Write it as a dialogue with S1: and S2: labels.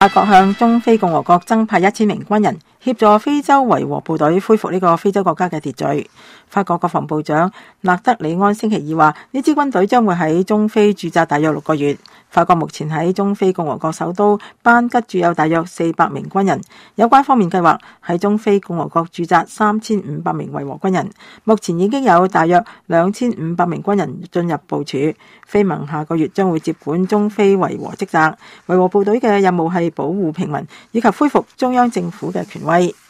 S1: 法國向中非共和國增派1000名軍人，協助非洲維和部隊恢復呢個非洲國家嘅秩序。法國國防部長納德里安星期二話，呢支軍隊將會喺中非駐紮大約6個月。法國目前喺中非共和國首都班吉駐有大約400名軍人，有關方面計劃喺中非共和國駐紮3500名維和軍人。目前已經有大約2500名軍人進入部署。非盟下個月將會接管中非維和職責。維和部隊嘅任務係保護平民以及恢復中央政府嘅權威。